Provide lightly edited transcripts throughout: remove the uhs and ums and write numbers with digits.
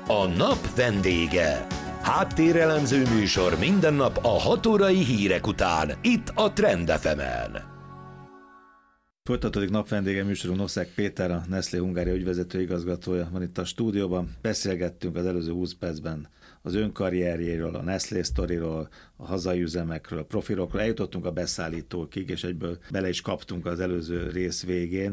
A nap vendége. Háttérelemző műsor minden nap a 6 órai hírek után, itt a Trend FM-en. Folytatódik napvendége műsorunk, Noszák Péter, a Nestlé Hungária ügyvezető igazgatója van itt a stúdióban. Beszélgettünk az előző 20 percben az önkarrierjéről, a Nestlé sztoriról, a hazai üzemekről, a profilokról. Eljutottunk a beszállítókig, és egyből bele is kaptunk az előző rész végén.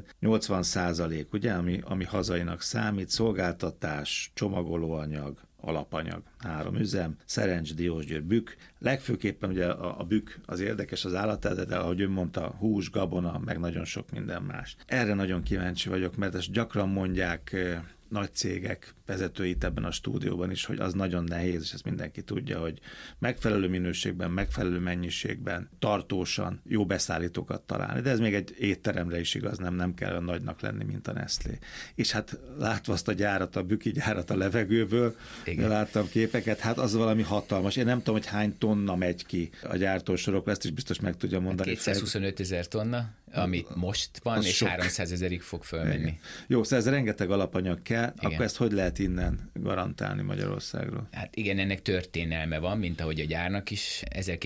80%, ugye, ami hazainak számít, szolgáltatás, csomagolóanyag, alapanyag, 3 üzem, Szerencs, Diósgyőr, Bükk. Legfőképpen ugye a Bükk az érdekes az állatedet, de ahogy ön mondta, hús, gabona, meg nagyon sok minden más. Erre nagyon kíváncsi vagyok, mert ezt gyakran mondják nagy cégek vezetőit ebben a stúdióban is, hogy az nagyon nehéz, és ezt mindenki tudja, hogy megfelelő minőségben, megfelelő mennyiségben, tartósan jó beszállítókat találni. De ez még egy étteremre is igaz, nem kell olyan nagynak lenni, mint a Nestlé. És hát látva azt a gyárat, a Bükki gyárat a levegőből, láttam képeket, hát az valami hatalmas. Én nem tudom, hogy hány tonna megy ki a gyártósorokra, ezt is biztos meg tudja mondani. 225 000 tonna, amit most van, és sok. 300 000-ig fog fölmenni. Igen. Jó, szóval ez rengeteg alapanyag kell, igen. Akkor ezt hogy lehet innen garantálni Magyarországról? Hát igen, ennek történelme van, mint ahogy a gyárnak is.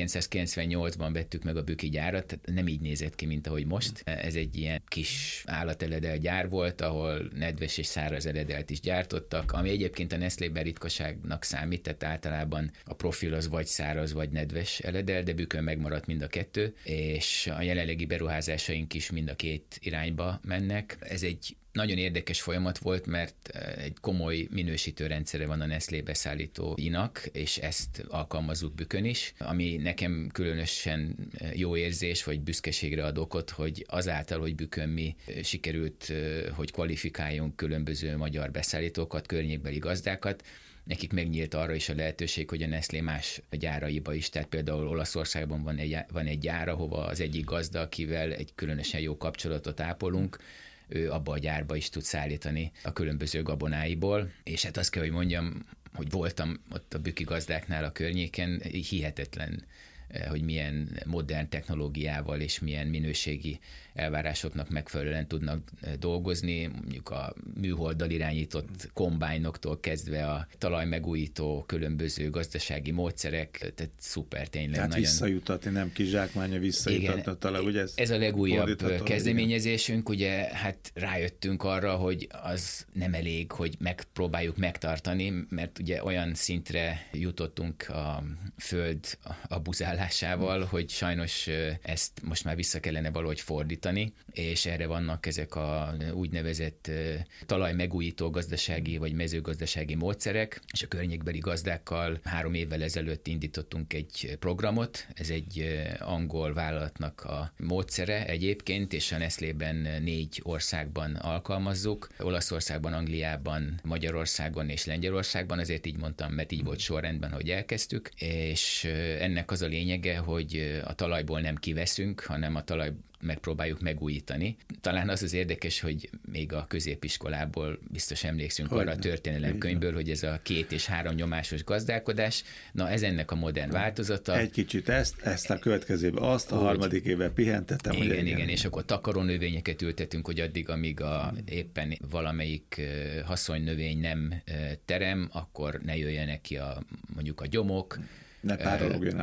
1998-ban vettük meg a Bükki gyárat, tehát nem így nézett ki, mint ahogy most. Ez egy ilyen kis állateledel gyár volt, ahol nedves és száraz eledelt is gyártottak, ami egyébként a Nestlében ritkaságnak számít, tehát általában a profil az vagy száraz, vagy nedves eledel, de Bükkön megmaradt mind a kettő, és a jelenlegi beruházásaink is mind a két irányba mennek. Ez egy nagyon érdekes folyamat volt, mert egy komoly minősítőrendszere van a Nestlé beszállítóinak, és ezt alkalmazzuk Bükkön is, ami nekem különösen jó érzés, vagy büszkeségre ad okot, hogy azáltal, hogy Bükkön mi sikerült, hogy kvalifikáljunk különböző magyar beszállítókat, környékbeli gazdákat, nekik megnyílt arra is a lehetőség, hogy a Nestlé más gyáraiba is, tehát például Olaszországban van egy gyár, ahova az egyik gazda, akivel egy különösen jó kapcsolatot ápolunk, ő abba a gyárba is tud szállítani a különböző gabonáiból, és hát azt kell, hogy mondjam, hogy voltam ott a bükki gazdáknál a környéken, hihetetlen, hogy milyen modern technológiával és milyen minőségi elvárásoknak megfelelően tudnak dolgozni, mondjuk a műholddal irányított kombájnoktól kezdve a talajmegújító különböző gazdasági módszerek, tehát szuper tényleg. Tehát nagyon... visszajutatni, nem kizsákmánya, visszajutatni a talaj, ugye? Ez a legújabb kezdeményezésünk, ugye hát rájöttünk arra, hogy az nem elég, hogy megpróbáljuk megtartani, mert ugye olyan szintre jutottunk a föld abuzálásával, hogy sajnos ezt most már vissza kellene valahogy fordítani, és erre vannak ezek a úgynevezett talajmegújító gazdasági vagy mezőgazdasági módszerek, és a környékbeli gazdákkal 3 évvel ezelőtt indítottunk egy programot, ez egy angol vállalatnak a módszere egyébként, és a Nestlében 4 országban alkalmazzuk, Olaszországban, Angliában, Magyarországon és Lengyelországban, azért így mondtam, mert így volt sorrendben, hogy elkezdtük, és ennek az a lényege, hogy a talajból nem kiveszünk, hanem a talaj megpróbáljuk megújítani. Talán az érdekes, hogy még a középiskolából biztos emlékszünk arra a történelemkönyvből, hogy ez a 2 és 3 nyomásos gazdálkodás, na ez ennek a modern változata. Egy kicsit ezt a következőben azt, a harmadik évben pihentetem. Igen, és akkor takarónövényeket ültetünk, hogy addig, amíg éppen valamelyik haszonnövény nem terem, akkor ne jöjjenek ki mondjuk a gyomok, ne párologjon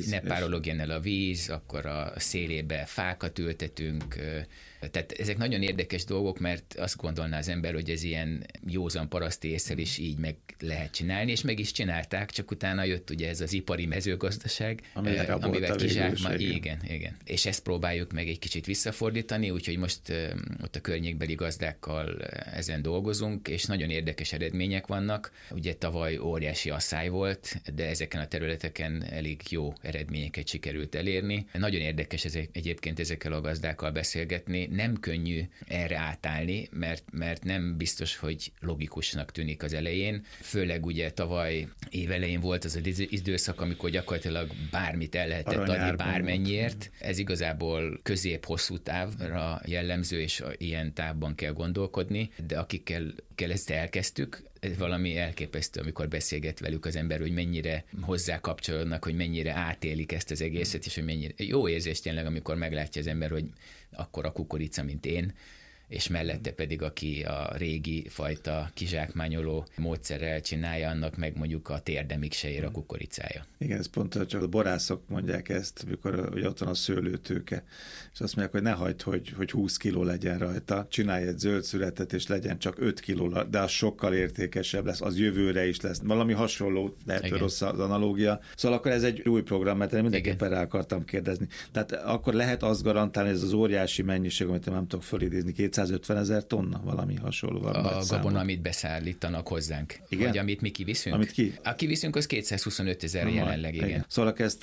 el a víz. Akkor a szélébe fákat ültetünk. Tehát ezek nagyon érdekes dolgok, mert azt gondolná az ember, hogy ez ilyen józan paraszti ésszel is így meg lehet csinálni, és meg is csinálták, csak utána jött ugye ez az ipari mezőgazdaság, amivel kizsákmányolták. Igen. És ezt próbáljuk meg egy kicsit visszafordítani, úgyhogy most ott a környékbeli gazdákkal ezen dolgozunk, és nagyon érdekes eredmények vannak. Ugye tavaly óriási asszály volt, de ezeken a területeken elég jó eredményeket sikerült elérni. Nagyon érdekes egyébként ezekkel a gazdákkal beszélgetni. Nem könnyű erre átállni, mert nem biztos, hogy logikusnak tűnik az elején. Főleg ugye tavaly évelején volt az időszak, amikor gyakorlatilag bármit el lehetett adni bármennyiért. Ez igazából közép-hosszú távra jellemző, és ilyen távban kell gondolkodni, de akikkel ezt elkezdtük, ez valami elképesztő, amikor beszélget velük az ember, hogy mennyire hozzá kapcsolódnak, hogy mennyire átélik ezt az egészet, és hogy mennyire jó érzés tényleg, amikor meglátja az ember, hogy akkor a kukorica, mint én, és mellette pedig aki a régi fajta kizsákmányoló módszerrel csinálja, annak meg mondjuk a térdemig se ér a kukoricája. Igen, ez pont csak a borászok mondják ezt, amikor ugye ott van a szőlőtőke, és azt mondják, hogy ne hagyd, hogy 20 kiló legyen rajta, csinálj egy zöld születet, és legyen csak 5 kiló, de az sokkal értékesebb lesz, az jövőre is lesz. Valami hasonló, lehet, hogy rossz az analógia. Szóval akkor ez egy új program, mert én mindenképpen rá akartam kérdezni. Tehát akkor lehet azt garantálni, hogy ez az óriási mennyiség, amit nem tudok fölidézni, 250 000 tonna, valami hasonló. A gabona, amit beszállítanak hozzánk. Igen? Vagy amit mi kiviszünk. Amit ki? A kiviszünk, az 225 000 jelenleg, igen. Szóval ezt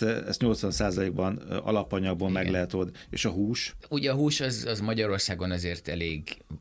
80%-ban alapanyagból meg lehet oldani. És a hús? Ugye a hús az Magyarországon azért elég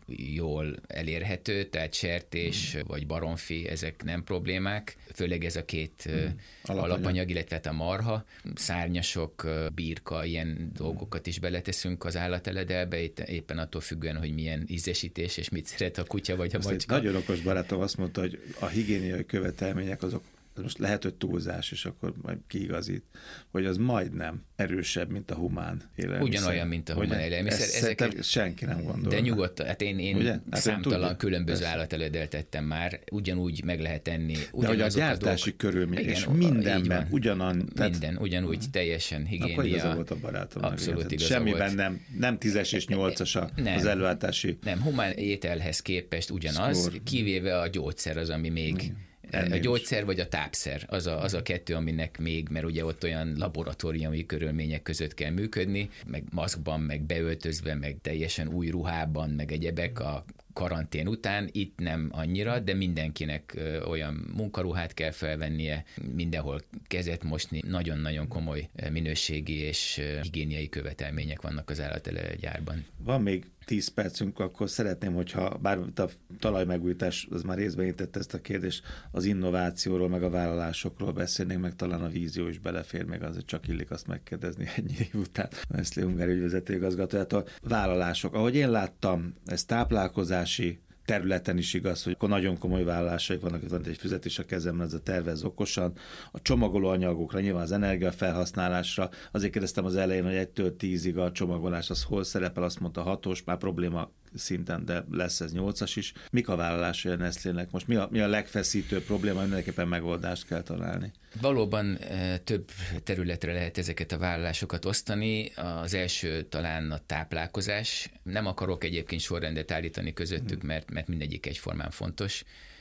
jól elérhető, tehát sertés vagy baromfi, ezek nem problémák, főleg ez a két alapanyag, illetve a marha, szárnyasok, birka, ilyen dolgokat is beleteszünk az állateledelbe, éppen attól függően, hogy milyen ízesítés és mit szeret a kutya vagy a macska. Nagyon okos barátom azt mondta, hogy a higiéniai követelmények azok most lehet, hogy túlzás, és akkor majd kiigazít, hogy az majdnem erősebb, mint a humán élelmiszer. Ugyanolyan, mint a humán élelmiszer. Ezeket senki nem gondol. De nyugodtan, hát én számtalan különböző állateledet tettem már, ugyanúgy meg lehet enni. De hogy a gyártási körülmény, és mindenben ugyanúgy teljesen higiénia. Akkor igaza volt a barátom. Abszolút igaza semmiben volt. Nem 10-es és 8-as az előállítási. Nem, humán ételhez képest ugyanaz, kivéve a gyógyszer az, ami még a gyógyszer vagy a tápszer, az a kettő, aminek még, mert ugye ott olyan laboratóriumi körülmények között kell működni, meg maszkban, meg beöltözve, meg teljesen új ruhában, meg egyebek a karantén után, itt nem annyira, de mindenkinek olyan munkaruhát kell felvennie, mindenhol kezet mosni, nagyon-nagyon komoly minőségi és higiéniai követelmények vannak az állatgyárban. Van még 10 percünk, akkor szeretném, hogyha bár a talajmegújítás, az már részben értette ezt a kérdést, az innovációról, meg a vállalásokról beszélnénk, meg talán a vízió is belefér, meg azért csak illik azt megkérdezni ennyi év után. Nestlé Ungár ügyvezető igazgatójától. Vállalások. Ahogy én láttam, ez táplálkozási területen is igaz, hogy akkor nagyon komoly vállalásaik vannak, itt van egy fizetés a kezemben, ez a tervez okosan. A csomagoló anyagokra, nyilván az energiafelhasználásra, azért kérdeztem az elején, hogy 1-től 10-ig a csomagolás az hol szerepel, azt mondta 6-os, már probléma szinten, de lesz ez 8-as is. Mik a vállalásai a Nestlének? Most mi a legfeszítőbb probléma, mindenképpen megoldást kell találni? Valóban több területre lehet ezeket a vállalásokat osztani. Az első talán a táplálkozás. Nem akarok egyébként sorrendet állítani közöttük, mert mindegyik egyformán fontos,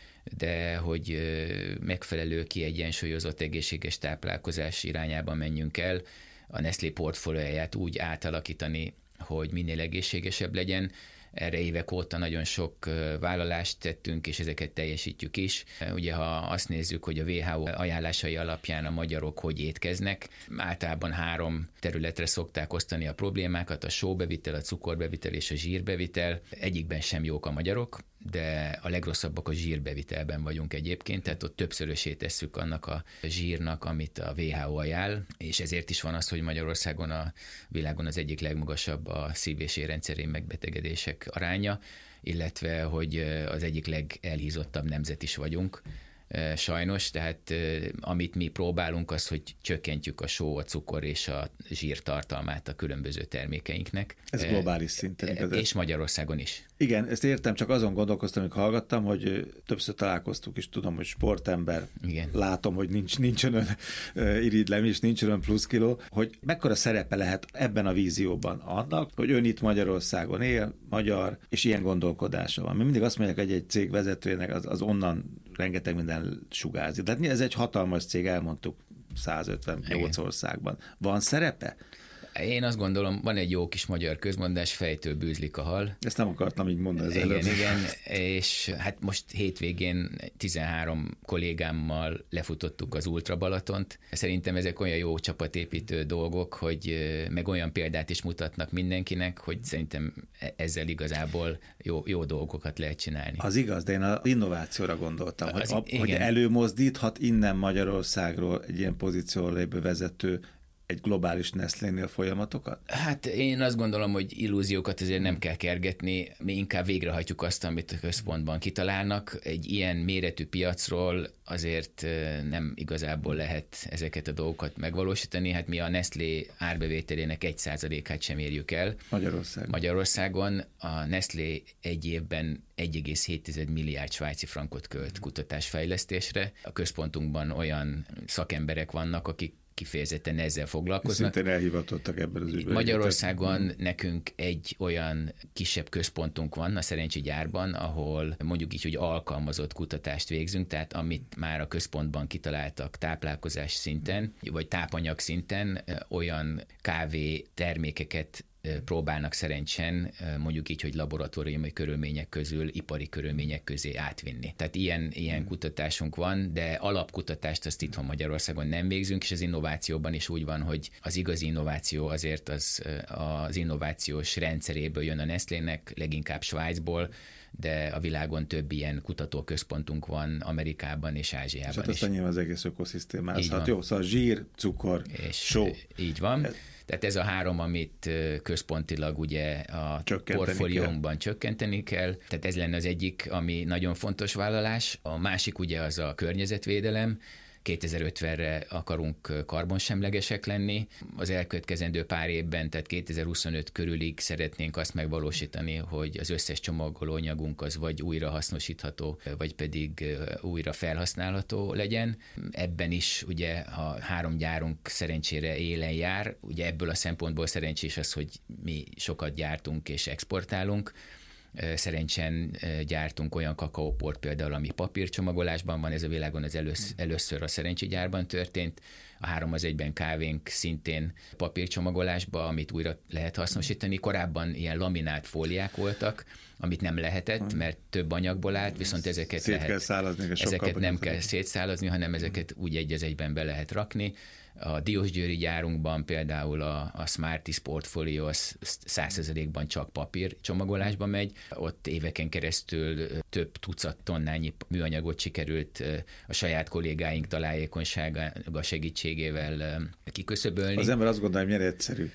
de hogy megfelelő, kiegyensúlyozott, egészséges táplálkozás irányába menjünk el, a Nestlé portfólióját úgy átalakítani, hogy minél egészségesebb legyen. Erre évek óta nagyon sok vállalást tettünk, és ezeket teljesítjük is. Ugye, ha azt nézzük, hogy a WHO ajánlásai alapján a magyarok hogy étkeznek, általában 3 területre szokták osztani a problémákat, a sóbevitel, a cukorbevitel és a zsírbevitel. Egyikben sem jók a magyarok, de a legrosszabbak a zsírbevitelben vagyunk egyébként, tehát ott többszörösét tesszük annak a zsírnak, amit a WHO ajánl, és ezért is van az, hogy Magyarországon a világon az egyik legmagasabb a szív- és érrendszeri megbetegedések aránya, illetve hogy az egyik legelhízottabb nemzet is vagyunk. Sajnos, tehát amit mi próbálunk az, hogy csökkentjük a só, a cukor és a zsír tartalmát a különböző termékeinknek. Ez globális szinten. És Magyarországon is. Igen, ezt értem, csak azon gondolkoztam, hogy hallgattam, hogy többször találkoztuk, és tudom, hogy sportember. Igen. Látom, hogy nincs önön irigylem, és nincs önön plusz kiló, hogy mekkora szerepe lehet ebben a vízióban annak, hogy ön itt Magyarországon él, magyar, és ilyen gondolkodása van. Mert mindig azt mondják, hogy egy cég vezetőjének az onnan rengeteg minden sugárzik. De ez egy hatalmas cég, elmondtuk 158 országban. Van szerepe? Én azt gondolom, van egy jó kis magyar közmondás, fejtől bűzlik a hal. Ezt nem akartam így mondani. Igen, és hát most hétvégén 13 kollégámmal lefutottuk az Ultra Balatont. Szerintem ezek olyan jó csapatépítő dolgok, hogy meg olyan példát is mutatnak mindenkinek, hogy szerintem ezzel igazából jó dolgokat lehet csinálni. Az igaz, de én az innovációra gondoltam, hogy előmozdíthat innen Magyarországról egy ilyen pozícióra lévő vezető egy globális Nestlénél folyamatokat? Hát én azt gondolom, hogy illúziókat azért nem kell kergetni, mi inkább végrehajtjuk azt, amit a központban kitalálnak. Egy ilyen méretű piacról azért nem igazából lehet ezeket a dolgokat megvalósítani. Hát mi a Nestlé árbevételének 1%-át sem érjük el. Magyarországon a Nestlé egy évben 1,7 milliárd svájci frankot költ kutatásfejlesztésre. A központunkban olyan szakemberek vannak, akik kifejezetten ezzel foglalkoznak. Szintén elhivatottak ebben az ügyben. Magyarországon nekünk egy olyan kisebb központunk van a Szerencsi gyárban, ahol mondjuk így, hogy alkalmazott kutatást végzünk, tehát amit már a központban kitaláltak táplálkozás szinten, vagy tápanyag szinten olyan kávé termékeket próbálnak szerencsen mondjuk így, hogy laboratóriumi körülmények közül ipari körülmények közé átvinni. Tehát ilyen kutatásunk van, de alapkutatást azt itthon Magyarországon nem végzünk, és az innovációban is úgy van, hogy az igazi innováció azért az innovációs rendszeréből jön a Nestlének, leginkább Svájcból, de a világon több ilyen kutatóközpontunk van Amerikában és Ázsiában is. És hát aztán nyilván az egész ökoszisztémához. Hát jó, szóval zsír, cukor, és só. Így van. Tehát ez a három, amit központilag ugye a portfóliónkban csökkenteni kell. Tehát ez lenne az egyik, ami nagyon fontos vállalás. A másik ugye az a környezetvédelem. 2050-re akarunk karbonsemlegesek lenni. Az elkövetkezendő pár évben, tehát 2025 körülig szeretnénk azt megvalósítani, hogy az összes csomagolóanyagunk az vagy újra hasznosítható, vagy pedig újra felhasználható legyen. Ebben is ugye a 3 gyárunk szerencsére élen jár. Ugye ebből a szempontból szerencsés az, hogy mi sokat gyártunk és exportálunk. Szerencsen gyártunk olyan kakaóport például, ami papírcsomagolásban van, ez a világon az először a Szerencsi gyárban történt. A 3-1 kávénk szintén papírcsomagolásban, amit újra lehet hasznosítani. Korábban ilyen laminált fóliák voltak, amit nem lehetett, mert több anyagból állt, viszont ezeket ezeket nem kell szétszálazni, hanem ezeket úgy egy az egyben be lehet rakni. A Diósgyőri gyárunkban például a Smarties portfólió 100%-ban csak papír csomagolásba megy. Ott éveken keresztül több tucat tonnányi műanyagot sikerült a saját kollégáink találékonysága segítségével kiköszöbölni. Az ember azt gondolja, hogy milyen egyszerű.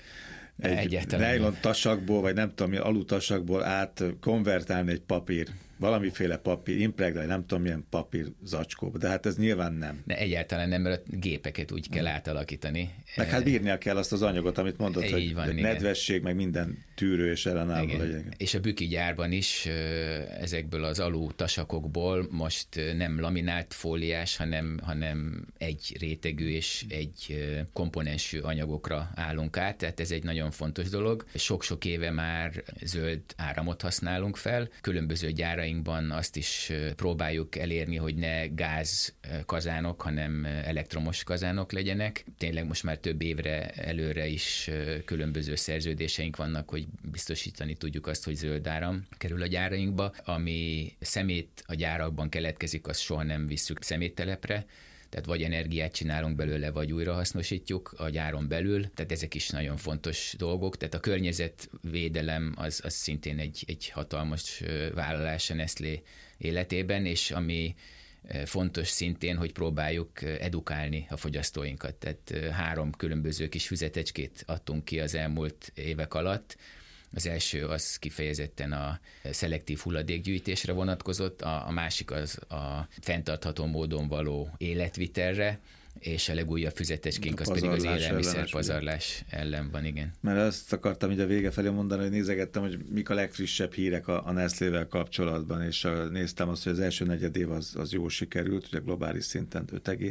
Egy nylon tasakból, vagy nem tudom, alutasakból át konvertálni egy papír, valamiféle papír, impregnálni, nem tudom milyen papír zacskóba, de hát ez nyilván nem. De egyáltalán nem, mert a gépeket úgy kell átalakítani. Meg hát bírnia kell azt az anyagot, amit mondod, hogy van, nedvesség, meg minden tűrő és ellenálló legyen. És a Büki gyárban is ezekből az alutasakokból most nem laminált fóliás, hanem egy rétegű és egy komponensű anyagokra állunk át, tehát ez egy nagyon fontos dolog. Sok-sok éve már zöld áramot használunk fel, különböző gyárainkban azt is próbáljuk elérni, hogy ne gázkazánok, hanem elektromos kazánok legyenek. Tényleg most már több évre előre is különböző szerződéseink vannak, hogy biztosítani tudjuk azt, hogy zöld áram kerül a gyárainkba. Ami szemét a gyárakban keletkezik, azt soha nem visszük szeméttelepre, tehát vagy energiát csinálunk belőle, vagy újrahasznosítjuk a gyáron belül, tehát ezek is nagyon fontos dolgok, tehát a környezetvédelem az szintén egy hatalmas vállalás a Nestlé életében, és ami fontos szintén, hogy próbáljuk edukálni a fogyasztóinkat, tehát 3 különböző kis füzetecskét adtunk ki az elmúlt évek alatt. Az első az kifejezetten a szelektív hulladékgyűjtésre vonatkozott, a másik az a fenntartható módon való életvitelre, és a legújabb füzetecskénk az pedig az élelmiszerpazarlás ellen van, igen. Mert azt akartam így a vége felé mondani, hogy nézegettem, hogy mik a legfrissebb hírek a Nestlével kapcsolatban, és néztem azt, hogy az első negyedév az jól sikerült, ugye globális szinten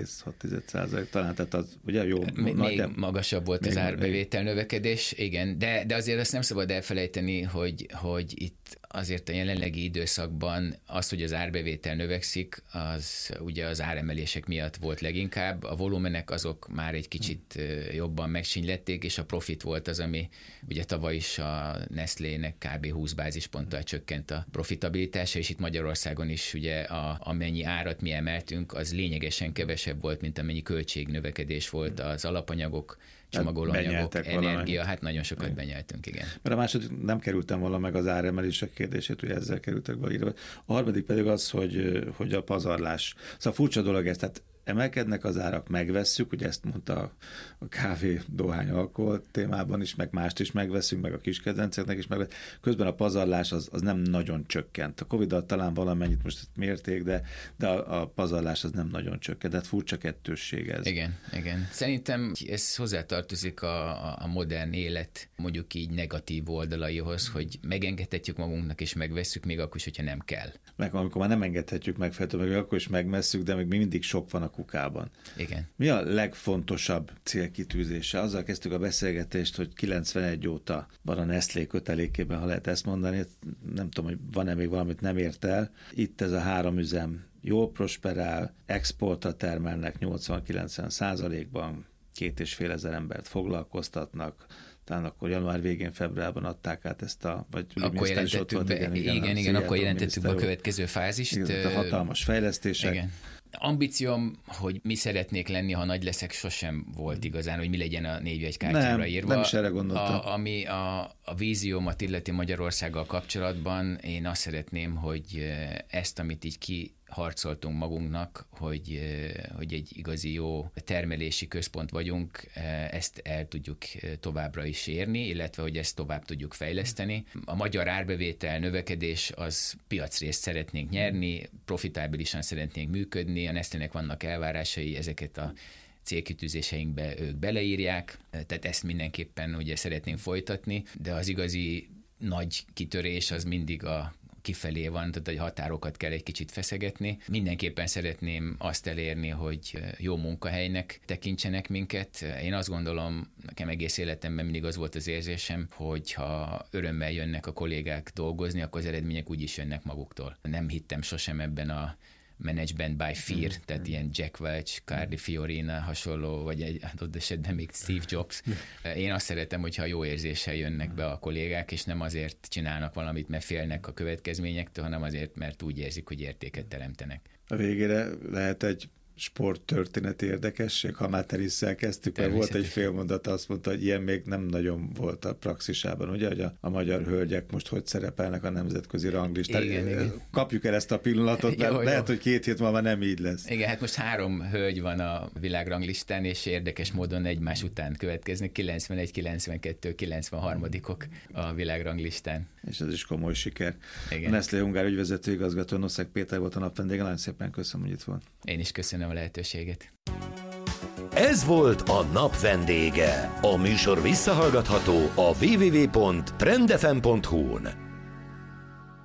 5,6% talán, tehát az ugye jó. Még magasabb volt az árbevétel növekedés, igen, de azért azt nem szabad elfelejteni, hogy itt azért a jelenlegi időszakban az, hogy az árbevétel növekszik, az ugye az áremelések miatt volt leginkább. A volumenek azok már egy kicsit jobban megsínylették, és a profit volt az, ami ugye tavaly is a Nestlének kb. 20 bázisponttal csökkent a profitabilitása, és itt Magyarországon is ugye amennyi árat mi emeltünk, az lényegesen kevesebb volt, mint amennyi költségnövekedés volt az alapanyagok, csomagolóanyagok, energia, hát nagyon sokat benyeltünk, igen. Mert a második nem kerültem volna meg az áremelések kérdését, ugye ezzel kerültek be írva. A harmadik pedig az, hogy a pazarlás. Szóval furcsa dolog ez, tehát emelkednek az árak, megvesszük, ugye ezt mondta a kávé, dohány, alkohol témában is, meg mást is megveszünk, meg a kiskedvenceknek is megveszünk. Közben a pazarlás az nem nagyon csökkent. A Covid-dal talán valamennyit most mérték, de a pazarlás az nem nagyon csökkent. Tehát furcsa kettősség ez. Igen. Szerintem ez hozzátartozik a modern élet, mondjuk így negatív oldalaihoz, hogy megengedhetjük magunknak és megvesszük, még akkor is, hogyha nem kell. Meg amikor már nem engedhetjük meg feltétlenül, akkor is megvesszük, de még mindig sok van a kukában. Igen. Mi a legfontosabb célkitűzése? Azzal kezdtük a beszélgetést, hogy 91 óta van a Nestlé kötelékében, ha lehet ezt mondani. Nem tudom, hogy van-e még valamit nem ért el. Itt ez a 3 üzem jól prosperál, exportra termelnek 80-90%-ban, 2500 embert foglalkoztatnak, talán akkor január végén, februárban adták át ezt vagy akkor jelentettük be, igen, akkor jelentettük be a következő fázist. Igen, a hatalmas fejlesztések. Igen. Ambícióm, hogy mi szeretnék lenni, ha nagy leszek, sosem volt igazán, hogy mi legyen a névjegykártyára írva. Nem is erre gondoltam. Ami a víziómat illeti Magyarországgal kapcsolatban, én azt szeretném, hogy ezt, amit így kiharcoltunk magunknak, hogy egy igazi jó termelési központ vagyunk, ezt el tudjuk továbbra is érni, illetve hogy ezt tovább tudjuk fejleszteni. A magyar árbevétel növekedés, az piacrészt szeretnénk nyerni, profitábilisan szeretnénk működni, a Nestlének vannak elvárásai, ezeket a célkitűzéseinkbe ők beleírják, tehát ezt mindenképpen ugye szeretnénk folytatni, de az igazi nagy kitörés az mindig a kifelé van, tehát a határokat kell egy kicsit feszegetni. Mindenképpen szeretném azt elérni, hogy jó munkahelynek tekintsenek minket. Én azt gondolom, nekem egész életemben mindig az volt az érzésem, hogy ha örömmel jönnek a kollégák dolgozni, akkor az eredmények úgy is jönnek maguktól. Nem hittem sosem ebben a management by fear, tehát ilyen Jack Welch, Carly Fiorina hasonló, vagy egy adott esetben még Steve Jobs. Én azt szeretem, hogyha jó érzéssel jönnek be a kollégák, és nem azért csinálnak valamit, mert félnek a következményektől, hanem azért, mert úgy érzik, hogy értéket teremtenek. A végére lehet egy sporttörténeti érdekesség, ha már tenisszel kezdtük, mert volt egy félmondat, azt mondta, hogy ilyen még nem nagyon volt a praxisában, ugye, hogy a magyar hölgyek most hogy szerepelnek a nemzetközi ranglistán. Igen. Kapjuk el ezt a pillanatot, mert lehet, hogy 2 hét múlva nem így lesz. Igen, hát most 3 hölgy van a világranglistán, és érdekes módon egymás után következnek, 91, 92, 93-ok a világranglistán. És ez is komoly siker. Igen. A Nestlé Ungár ügyvezető igazgató Noszek Péter volt a nap vendége, nagyon szépen köszönöm, hogy itt volt. Én is köszönöm a lehetőséget. Ez volt a nap vendége. A műsor visszahallgatható a www.trendfm.hu-n.